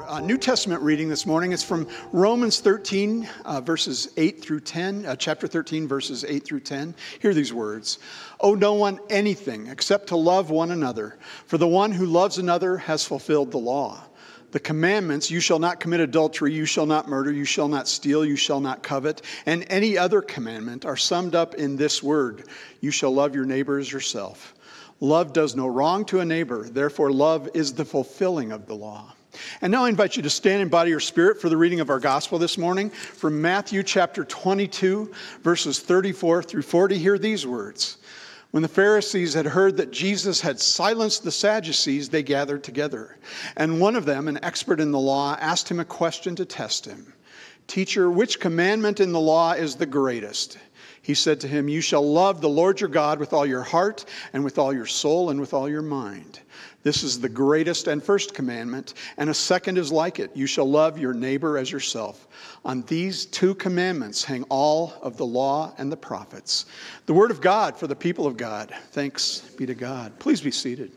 New Testament reading this morning is from Romans 13, verses 8 through 10, chapter 13, verses 8 through 10. Hear these words. Owe no one anything except to love one another, for the one who loves another has fulfilled the law. The commandments, you shall not commit adultery, you shall not murder, you shall not steal, you shall not covet, and any other commandment are summed up in this word, you shall love your neighbor as yourself. Love does no wrong to a neighbor, therefore love is the fulfilling of the law. And now I invite you to stand in body or spirit for the reading of our gospel this morning from Matthew chapter 22, verses 34 through 40. Hear these words. When the Pharisees had heard that Jesus had silenced the Sadducees, they gathered together. And one of them, an expert in the law, asked him a question to test him. Teacher, which commandment in the law is the greatest? He said to him, you shall love the Lord your God with all your heart and with all your soul and with all your mind. This is the greatest and first commandment, and a second is like it. You shall love your neighbor as yourself. On these two commandments hang all of the law and the prophets. The word of God for the people of God. Thanks be to God. Please be seated.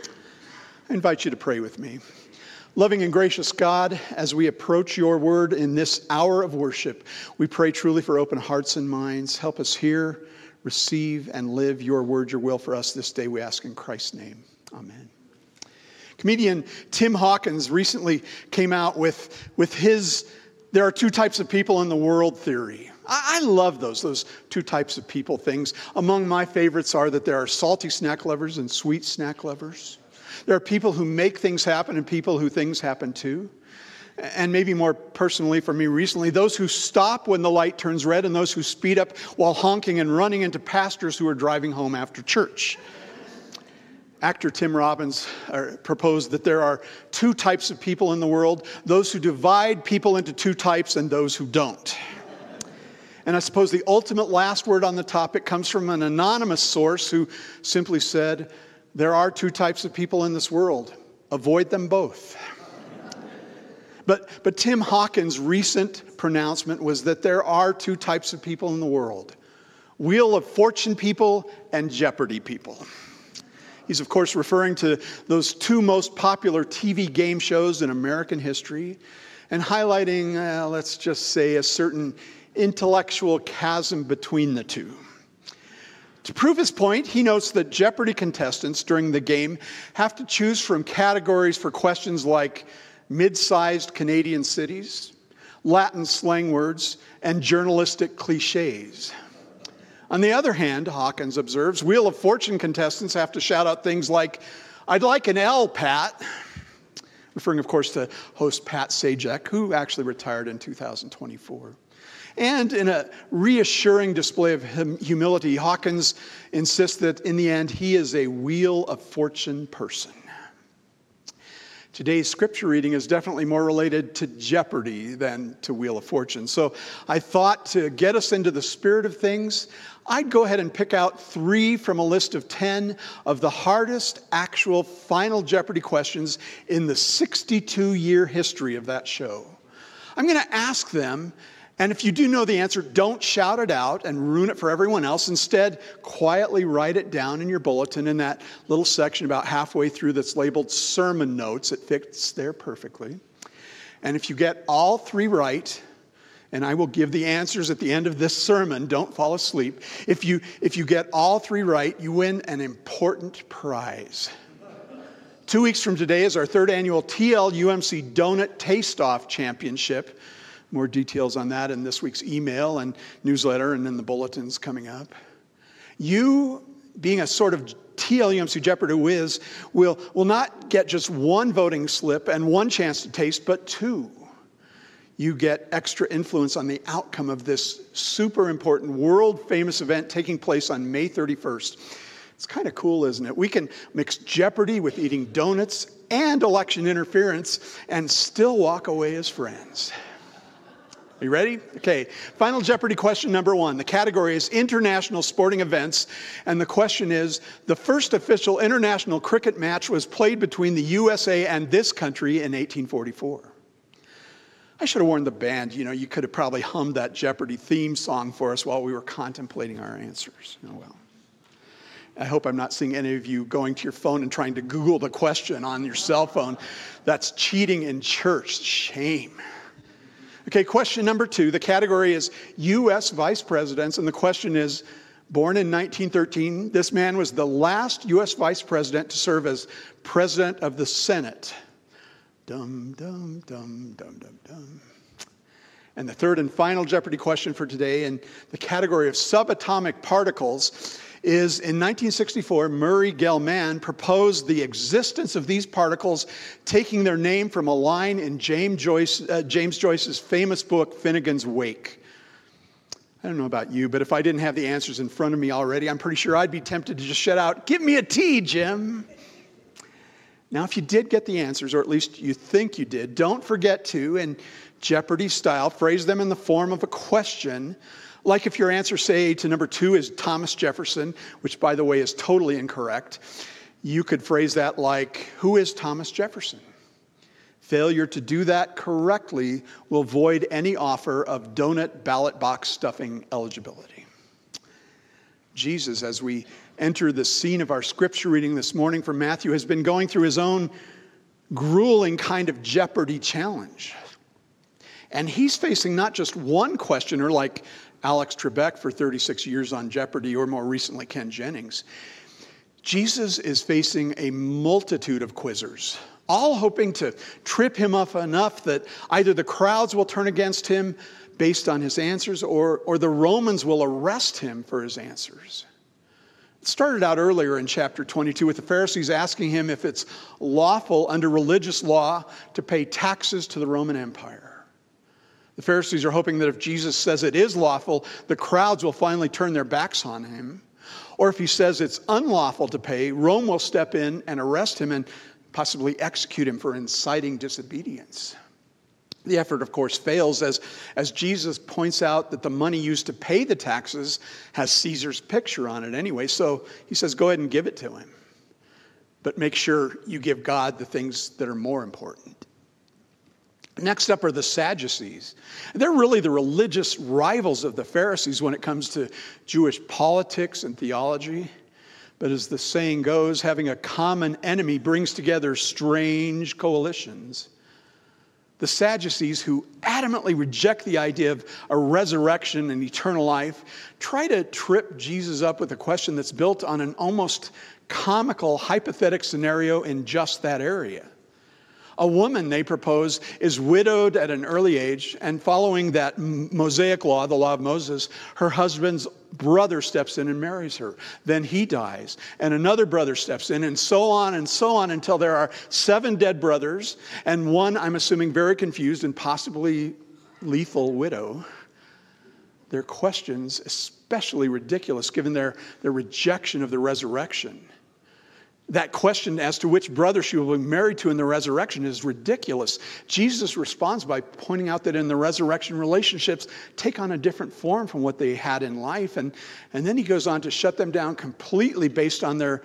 I invite you to pray with me. Loving and gracious God, as we approach your word in this hour of worship, we pray truly for open hearts and minds. Help us hear, receive, and live your word, your will for us this day, we ask in Christ's name. Amen. Comedian Tim Hawkins recently came out with his there are two types of people in the world theory. I love those two types of people things. Among my favorites are that there are salty snack lovers and sweet snack lovers. There are people who make things happen and people who things happen to. And maybe more personally for me recently, those who stop when the light turns red and those who speed up while honking and running into pastors who are driving home after church. Actor Tim Robbins proposed that there are two types of people in the world, those who divide people into two types and those who don't. And I suppose the ultimate last word on the topic comes from an anonymous source who simply said, there are two types of people in this world. Avoid them both. But Tim Hawkins' recent pronouncement was that there are two types of people in the world. Wheel of Fortune people and Jeopardy people. He's, of course, referring to those two most popular TV game shows in American history and highlighting, let's just say, a certain intellectual chasm between the two. To prove his point, he notes that Jeopardy contestants during the game have to choose from categories for questions like mid-sized Canadian cities, Latin slang words, and journalistic cliches. On the other hand, Hawkins observes, Wheel of Fortune contestants have to shout out things like, I'd like an L, Pat, referring, of course, to host Pat Sajak, who actually retired in 2024. And in a reassuring display of humility, Hawkins insists that in the end, he is a Wheel of Fortune person. Today's scripture reading is definitely more related to Jeopardy than to Wheel of Fortune. So I thought to get us into the spirit of things, I'd go ahead and pick out 3 from a list of 10 of the hardest actual Final Jeopardy questions in the 62-year history of that show. I'm going to ask them, and if you do know the answer, don't shout it out and ruin it for everyone else. Instead, quietly write it down in your bulletin in that little section about halfway through that's labeled sermon notes. It fits there perfectly. And if you get all 3 right, and I will give the answers at the end of this sermon, don't fall asleep. If you get all 3 right, you win an important prize. 2 weeks from today is our 3rd annual TL-UMC Donut Taste-Off Championship. More details on that in this week's email and newsletter and in the bulletins coming up. You, being a sort of TL-UMC Jeopardy whiz, will not get just 1 voting slip and 1 chance to taste, but 2. You get extra influence on the outcome of this super important, world-famous event taking place on May 31st. It's kind of cool, isn't it? We can mix Jeopardy with eating donuts and election interference and still walk away as friends. Are you ready? Okay, Final Jeopardy question number 1. The category is international sporting events, and the question is, the first official international cricket match was played between the USA and this country in 1844. I should have warned the band, you could have probably hummed that Jeopardy theme song for us while we were contemplating our answers. Oh well. I hope I'm not seeing any of you going to your phone and trying to Google the question on your cell phone. That's cheating in church. Shame. Okay, question number 2. The category is U.S. vice presidents, and the question is, born in 1913, this man was the last U.S. vice president to serve as president of the Senate. Dum, dum, dum, dum, dum, dum. And the third and final Jeopardy question for today in the category of subatomic particles is, in 1964, Murray Gell-Mann proposed the existence of these particles, taking their name from a line in James Joyce's famous book, Finnegan's Wake. I don't know about you, but if I didn't have the answers in front of me already, I'm pretty sure I'd be tempted to just shout out, "Give me a T, Jim." Now, if you did get the answers, or at least you think you did, don't forget to, in Jeopardy style, phrase them in the form of a question. Like if your answer, say, to number 2 is Thomas Jefferson, which, by the way, is totally incorrect, you could phrase that like, "Who is Thomas Jefferson?" Failure to do that correctly will void any offer of donut ballot box stuffing eligibility. Jesus, as we enter the scene of our scripture reading this morning from Matthew, has been going through his own grueling kind of Jeopardy challenge. And he's facing not just one questioner like Alex Trebek for 36 years on Jeopardy, or more recently Ken Jennings. Jesus is facing a multitude of quizzers, all hoping to trip him up enough that either the crowds will turn against him based on his answers, or the Romans will arrest him for his answers. It started out earlier in chapter 22 with the Pharisees asking him if it's lawful under religious law to pay taxes to the Roman Empire. The Pharisees are hoping that if Jesus says it is lawful, the crowds will finally turn their backs on him. Or if he says it's unlawful to pay, Rome will step in and arrest him and possibly execute him for inciting disobedience. The effort, of course, fails as Jesus points out that the money used to pay the taxes has Caesar's picture on it anyway. So he says, go ahead and give it to him. But make sure you give God the things that are more important. Next up are the Sadducees. They're really the religious rivals of the Pharisees when it comes to Jewish politics and theology. But as the saying goes, having a common enemy brings together strange coalitions. The Sadducees, who adamantly reject the idea of a resurrection and eternal life, try to trip Jesus up with a question that's built on an almost comical hypothetical scenario in just that area. A woman, they propose, is widowed at an early age, and following that Mosaic law, the law of Moses, her husband's brother steps in and marries her. Then he dies, and another brother steps in, and so on until there are 7 dead brothers and one, I'm assuming, very confused and possibly lethal widow. Their questions especially ridiculous given their rejection of the resurrection. That question as to which brother she will be married to in the resurrection is ridiculous. Jesus responds by pointing out that in the resurrection, relationships take on a different form from what they had in life. And then he goes on to shut them down completely based on there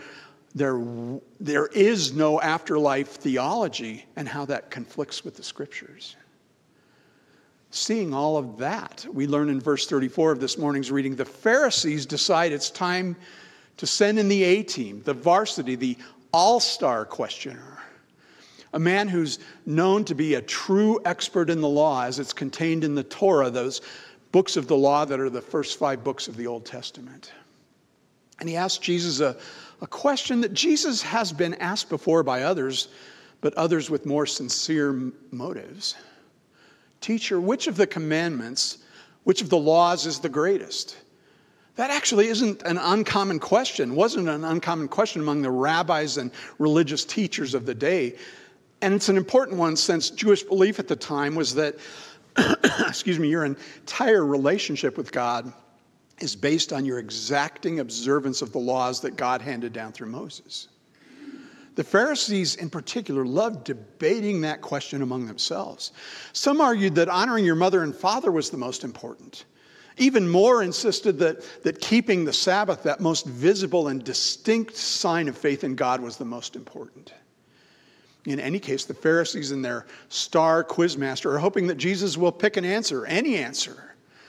is no afterlife theology and how that conflicts with the scriptures. Seeing all of that, we learn in verse 34 of this morning's reading, the Pharisees decide it's time to send in the A-team, the varsity, the all-star questioner, a man who's known to be a true expert in the law as it's contained in the Torah, those books of the law that are the first 5 books of the Old Testament. And he asked Jesus a question that Jesus has been asked before by others, but others with more sincere motives. Teacher, which of the commandments, which of the laws is the greatest? That actually isn't an uncommon question, wasn't an uncommon question among the rabbis and religious teachers of the day. And it's an important one since Jewish belief at the time was that, your entire relationship with God is based on your exacting observance of the laws that God handed down through Moses. The Pharisees in particular loved debating that question among themselves. Some argued that honoring your mother and father was the most important. Even more insisted that keeping the Sabbath, that most visible and distinct sign of faith in God, was the most important. In any case, the Pharisees and their star quizmaster are hoping that Jesus will pick an answer, any answer,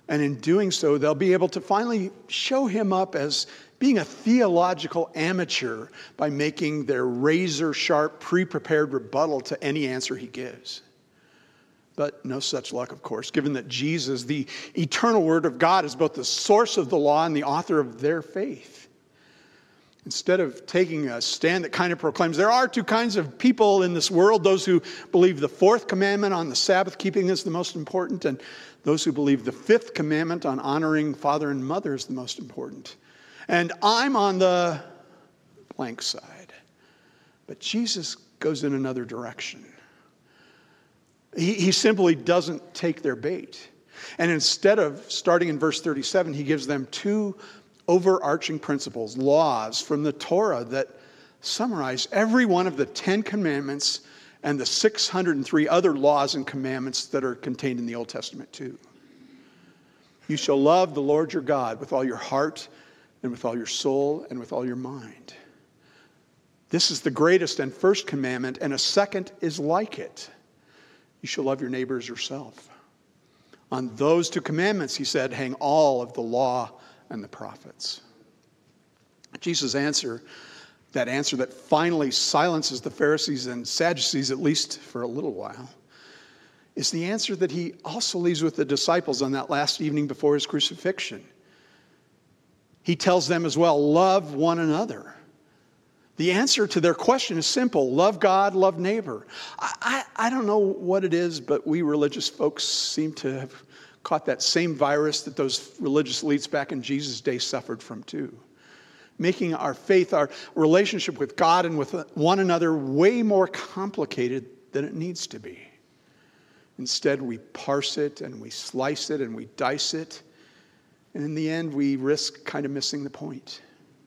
And in doing so, they'll be able to finally show him up as being a theological amateur by making their razor-sharp, pre-prepared rebuttal to any answer he gives. But no such luck, of course, given that Jesus, the eternal Word of God, is both the source of the law and the author of their faith. Instead of taking a stand that kind of proclaims there are two kinds of people in this world, those who believe the fourth commandment on the Sabbath keeping is the most important, and those who believe the fifth commandment on honoring father and mother is the most important. And I'm on the blank side. But Jesus goes in another direction. He simply doesn't take their bait. And instead of starting in verse 37, he gives them two overarching principles, laws from the Torah that summarize every one of the 10 commandments and the 603 other laws and commandments that are contained in the Old Testament too. You shall love the Lord your God with all your heart and with all your soul and with all your mind. This is the greatest and first commandment, and a second is like it. You shall love your neighbor as yourself. On those two commandments, he said, hang all of the law and the prophets. Jesus' answer, that answer that finally silences the Pharisees and Sadducees, at least for a little while, is the answer that he also leaves with the disciples on that last evening before his crucifixion. He tells them as well, love one another. The answer to their question is simple. Love God, love neighbor. I don't know what it is, but we religious folks seem to have caught that same virus that those religious elites back in Jesus' day suffered from too. Making our faith, our relationship with God and with one another way more complicated than it needs to be. Instead, we parse it and we slice it and we dice it. And in the end, we risk kind of missing the point.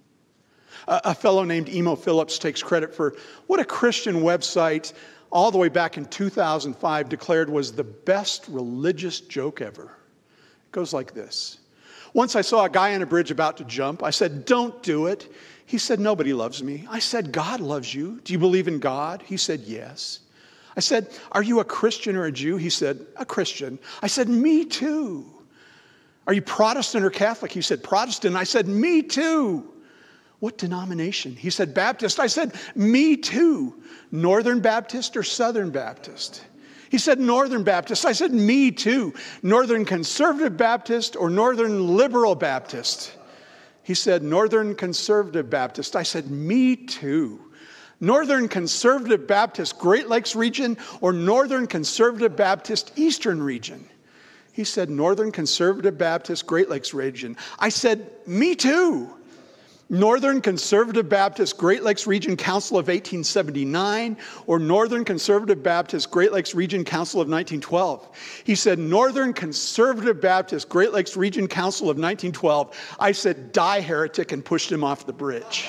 A fellow named Emo Phillips takes credit for what a Christian website all the way back in 2005 declared was the best religious joke ever. It goes like this. Once I saw a guy on a bridge about to jump. I said, don't do it. He said, nobody loves me. I said, God loves you. Do you believe in God? He said, yes. I said, are you a Christian or a Jew? He said, a Christian. I said, me too. Are you Protestant or Catholic? He said, Protestant. I said, me too. What denomination? He said, Baptist. I said, me too. Northern Baptist or Southern Baptist? He said, Northern Baptist. I said, me too. Northern Conservative Baptist or Northern Liberal Baptist? He said, Northern Conservative Baptist. I said, me too. Northern Conservative Baptist Great Lakes region or Northern Conservative Baptist Eastern region? He said, Northern Conservative Baptist Great Lakes region. I said, me too. Northern Conservative Baptist Great Lakes Region Council of 1879 or Northern Conservative Baptist Great Lakes Region Council of 1912. He said, Northern Conservative Baptist Great Lakes Region Council of 1912. I said, die heretic, and pushed him off the bridge.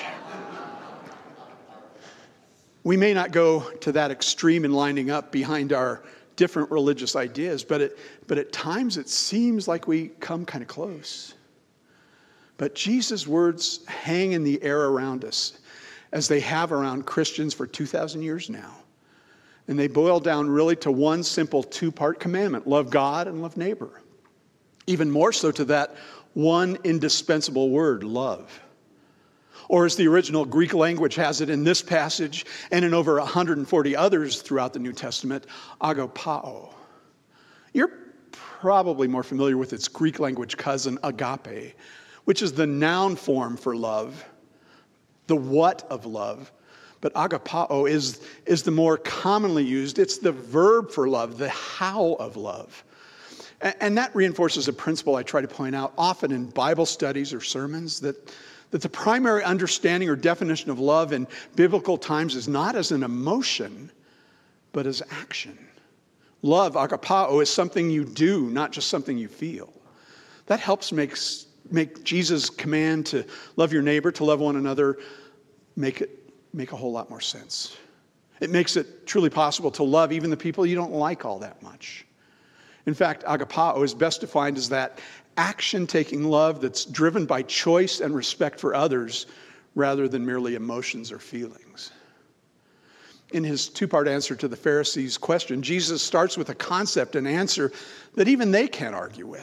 We may not go to that extreme in lining up behind our different religious ideas, but at times it seems like we come kind of close. But Jesus' words hang in the air around us, as they have around Christians for 2,000 years now. And they boil down really to one simple two-part commandment: love God and love neighbor. Even more so to that one indispensable word, love. Or as the original Greek language has it in this passage and in over 140 others throughout the New Testament, agapao. You're probably more familiar with its Greek language cousin, agape, which is the noun form for love, the what of love. But agapao is the more commonly used. It's the verb for love, the how of love. And that reinforces a principle I try to point out often in Bible studies or sermons, that the primary understanding or definition of love in biblical times is not as an emotion, but as action. Love, agapao, is something you do, not just something you feel. That helps make Jesus' command to love your neighbor, to love one another, make a whole lot more sense. It makes it truly possible to love even the people you don't like all that much. In fact, agapao is best defined as that action-taking love that's driven by choice and respect for others rather than merely emotions or feelings. In his two-part answer to the Pharisees' question, Jesus starts with a concept and answer that even they can't argue with.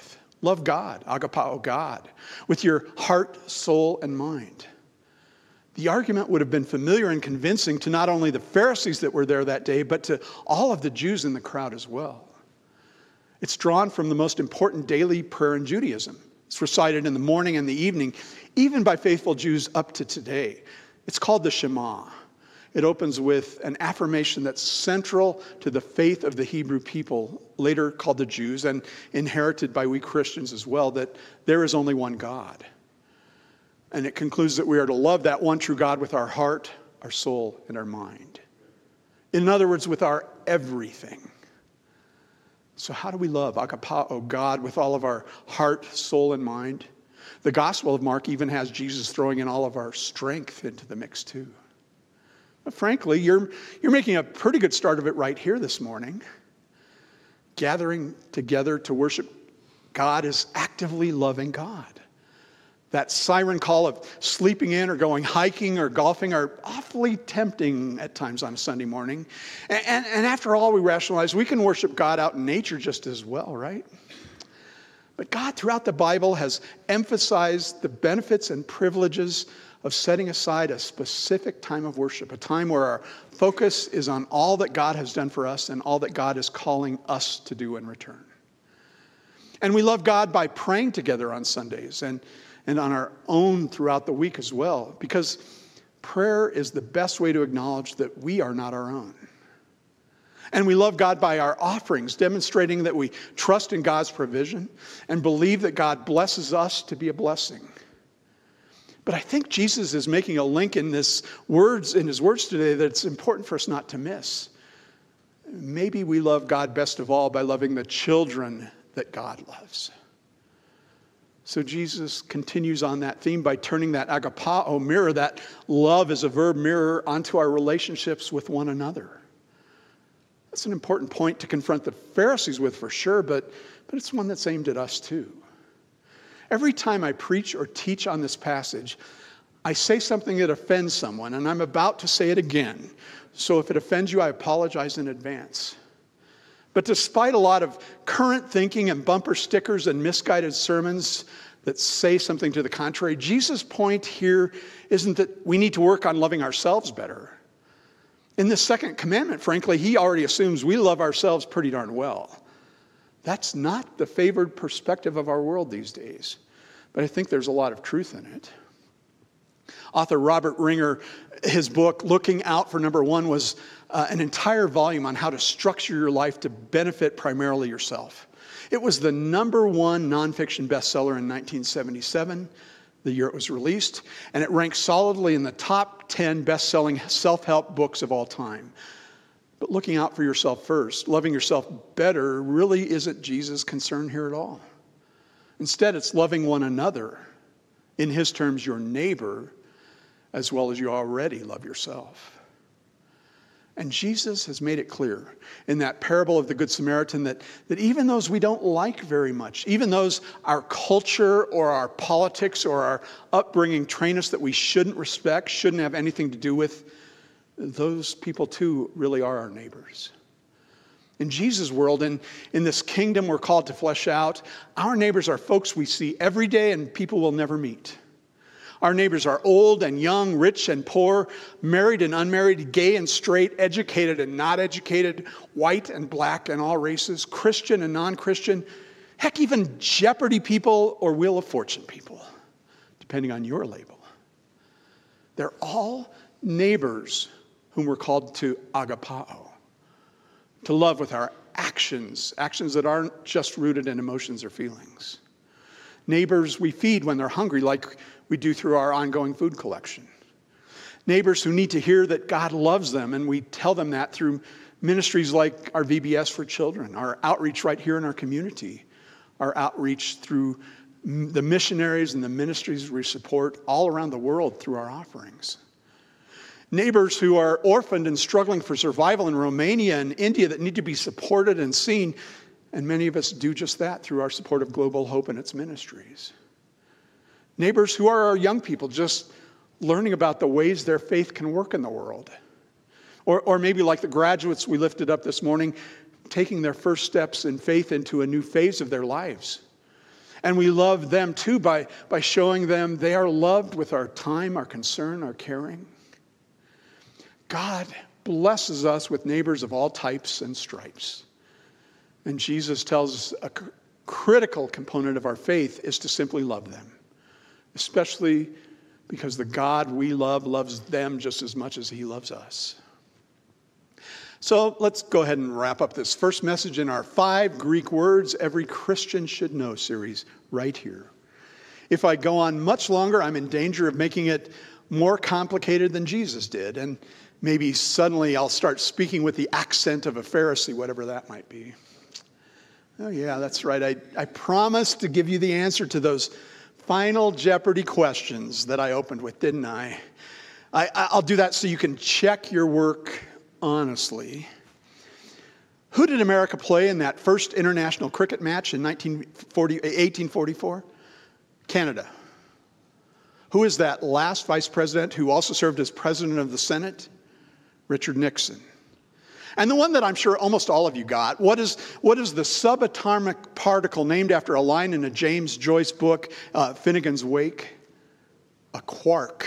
Love God, agapao God, with your heart, soul, and mind. The argument would have been familiar and convincing to not only the Pharisees that were there that day, but to all of the Jews in the crowd as well. It's drawn from the most important daily prayer in Judaism. It's recited in the morning and the evening, even by faithful Jews up to today. It's called the Shema. It opens with an affirmation that's central to the faith of the Hebrew people, later called the Jews, and inherited by we Christians as well, that there is only one God. And it concludes that we are to love that one true God with our heart, our soul, and our mind. In other words, with our everything. So how do we love agapao God with all of our heart, soul, and mind? The Gospel of Mark even has Jesus throwing in all of our strength into the mix too. But frankly, you're making a pretty good start of it right here this morning. Gathering together to worship God is actively loving God. That siren call of sleeping in or going hiking or golfing are awfully tempting at times on a Sunday morning. And after all, we rationalize we can worship God out in nature just as well, right? But God throughout the Bible has emphasized the benefits and privileges of setting aside a specific time of worship, a time where our focus is on all that God has done for us and all that God is calling us to do in return. And we love God by praying together on Sundays and on our own throughout the week as well, because prayer is the best way to acknowledge that we are not our own. And we love God by our offerings, demonstrating that we trust in God's provision and believe that God blesses us to be a blessing. But I think Jesus is making a link in his words today that it's important for us not to miss. Maybe we love God best of all by loving the children that God loves. So Jesus continues on that theme by turning that agapao mirror, that love as a verb mirror, onto our relationships with one another. That's an important point to confront the Pharisees with for sure, but it's one that's aimed at us too. Every time I preach or teach on this passage, I say something that offends someone, and I'm about to say it again. So if it offends you, I apologize in advance. But despite a lot of current thinking and bumper stickers and misguided sermons that say something to the contrary, Jesus' point here isn't that we need to work on loving ourselves better. In this second commandment, frankly, he already assumes we love ourselves pretty darn well. That's not the favored perspective of our world these days, but I think there's a lot of truth in it. Author Robert Ringer, his book, Looking Out for Number One, was an entire volume on how to structure your life to benefit primarily yourself. It was the number one nonfiction bestseller in 1977, the year it was released, and it ranks solidly in the top 10 best-selling self-help books of all time. But looking out for yourself first, loving yourself better, really isn't Jesus' concern here at all. Instead, it's loving one another, in his terms, your neighbor, as well as you already love yourself. And Jesus has made it clear in that parable of the Good Samaritan that even those we don't like very much, even those our culture or our politics or our upbringing train us that we shouldn't respect, shouldn't have anything to do with, those people too really are our neighbors. In Jesus' world, in this kingdom we're called to flesh out, our neighbors are folks we see every day and people we'll never meet. Our neighbors are old and young, rich and poor, married and unmarried, gay and straight, educated and not educated, white and black and all races, Christian and non-Christian, heck, even Jeopardy people or Wheel of Fortune people, depending on your label. They're all neighbors whom we're called to agapao, to love with our actions that aren't just rooted in emotions or feelings. Neighbors we feed when they're hungry, like we do through our ongoing food collection. Neighbors who need to hear that God loves them, and we tell them that through ministries like our VBS for Children, our outreach right here in our community, our outreach through the missionaries and the ministries we support all around the world through our offerings. Neighbors who are orphaned and struggling for survival in Romania and India that need to be supported and seen, and many of us do just that through our support of Global Hope and its ministries. Neighbors who are our young people just learning about the ways their faith can work in the world. Or maybe like the graduates we lifted up this morning, taking their first steps in faith into a new phase of their lives. And we love them too by showing them they are loved with our time, our concern, our caring. God blesses us with neighbors of all types and stripes. And Jesus tells us a critical component of our faith is to simply love them, especially because the God we love loves them just as much as he loves us. So let's go ahead and wrap up this first message in our 5 Greek words every Christian should know series right here. If I go on much longer, I'm in danger of making it more complicated than Jesus did. And maybe suddenly I'll start speaking with the accent of a Pharisee, whatever that might be. Oh yeah, that's right. I promised to give you the answer to those final Jeopardy questions that I opened with, didn't I? I'll do that so you can check your work honestly. Who did America play in that first international cricket match in 1844? Canada. Who is that last vice president who also served as president of the Senate? Richard Nixon. And the one that I'm sure almost all of you got, what is the subatomic particle named after a line in a James Joyce book, Finnegan's Wake? A quark.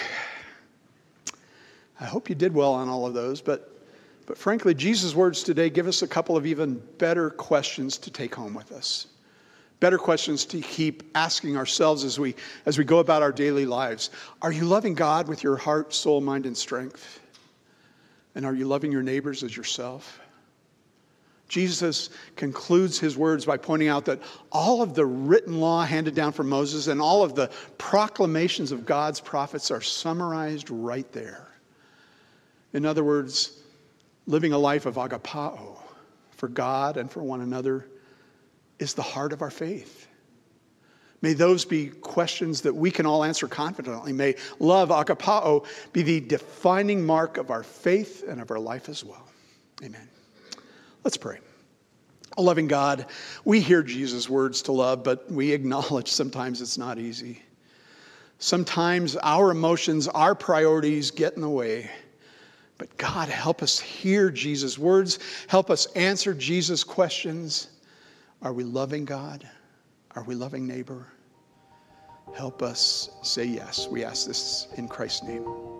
I hope you did well on all of those, but frankly, Jesus' words today give us a couple of even better questions to take home with us. Better questions to keep asking ourselves as we go about our daily lives. Are you loving God with your heart, soul, mind, and strength? And are you loving your neighbors as yourself? Jesus concludes his words by pointing out that all of the written law handed down from Moses and all of the proclamations of God's prophets are summarized right there. In other words, living a life of agapao for God and for one another is the heart of our faith. May those be questions that we can all answer confidently. May love, agapao, be the defining mark of our faith and of our life as well. Amen. Let's pray. Oh, loving God, we hear Jesus' words to love, but we acknowledge sometimes it's not easy. Sometimes our emotions, our priorities get in the way. But God, help us hear Jesus' words. Help us answer Jesus' questions. Are we loving God? Are we loving neighbor? Help us say yes. We ask this in Christ's name.